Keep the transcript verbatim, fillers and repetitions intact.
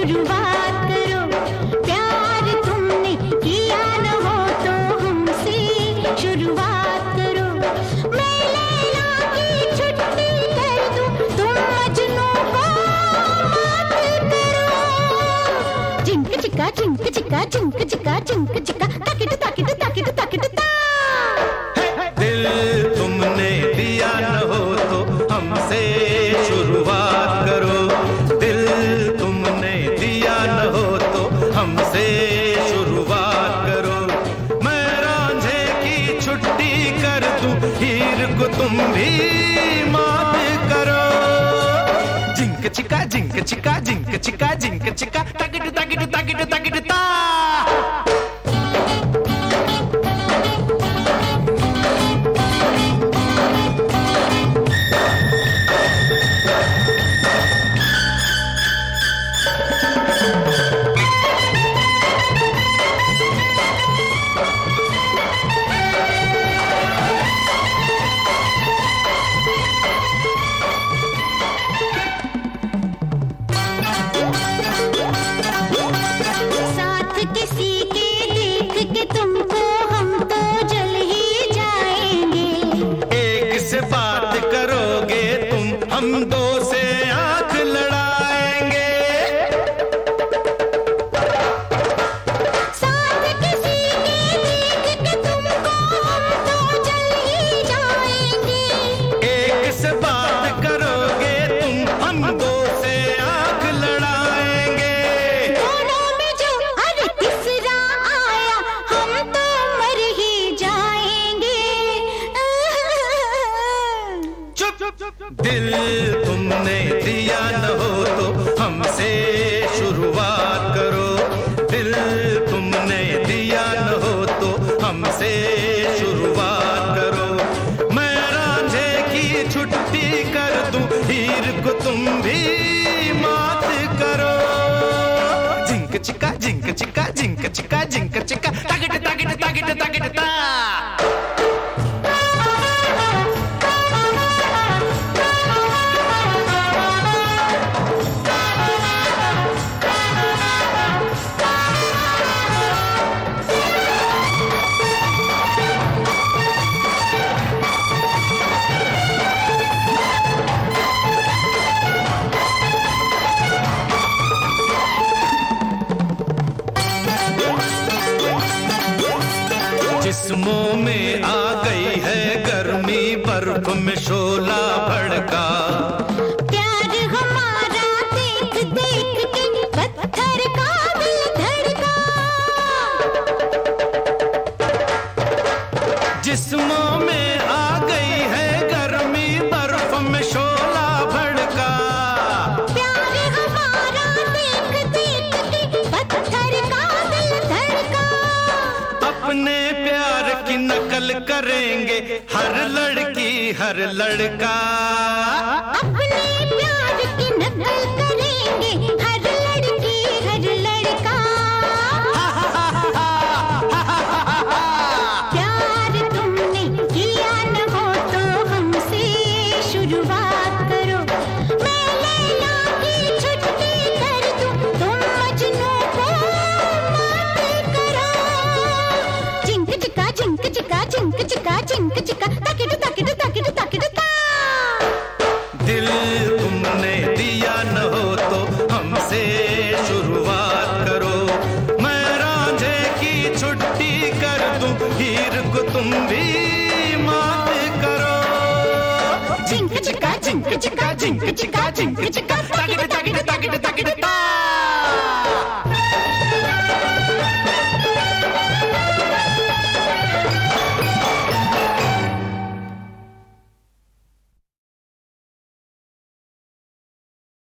शुरुआत करो। प्यार तुमने किया न हो तो हमसे शुरुआत करो। मैं लैला की छुट्टी कर दूं, तुम मजनू को मात करो। जिंक चिका जिंक चिका जिंक चिका जिंक चिका ताकिट ताकिट ताकिट ताकिट ता। दिल तुमने दिया न हो तो हमसे शुरुआत करो। दिल तुमने दिया न हो तो हमसे शुरुआत करो। मैं रांझे की छुट्टी कर दूं, हीर को तुम भी मात करो। जिंक चिका जिंक चिका जिंक चिका जिंक चिका ताकिट ताकिट ताकिट ताकिट ता। किसी के देख के तुमको हम तो जल ही जाएंगे। एक से बात करोगे तुम, हम दो से आंख लड़ाएंगे। साथ किसी के देख के तुमको हम तो जल ही जाएंगे। एक से बात करोगे तुम, हम दो से आंख लड़ाएंगे। दोनों में जो हर तीसरा आया हम तो मर ही जाएंगे। चुप। दिल तुमने दिया न हो तो हमसे शुरुआत करो। दिल तुमने दिया न हो तो हमसे शुरुआत करो। मैं रांझे की छुट्टी कर दूं, हीर को तुम भी मात करो। जिंक चिका जिंक चिका जिंक चिका जिंक चिका ताकिट ताकिट ताकिट ताकिट ता। जिस्मों में आ गई है गर्मी, बर्फ में शोला भड़का। प्यार हमारा देख देख के पत्थर का दिल धड़का। जिस्मों में आ गई है गर्मी, बर्फ में शोला भड़का। प्यार हमारा देख देख के पत्थर का दिल धड़का। अपने प्यार की नकल करेंगे हर लड़की हर लड़का। अपने प्यार की नकल करेंगे हर लड़की हर लड़का। प्यार तुमने किया न हो तो हमसे शुरुआत करो। मैं लैला की छुट्टी कर दूं, तुम मजनू को मात करो। जिंक चिका जिंक चिका जिंक चिका जिंक चिका ताकिट ताकिट ताकिट ताकिट ता। दिल तुमने दिया न हो तो हमसे शुरुआत करो। मैं रांझे की छुट्टी कर दूं, हीर को तुम भी मात करो। जिंक चिका जिंक चिका जिंक चिका जिंक चिका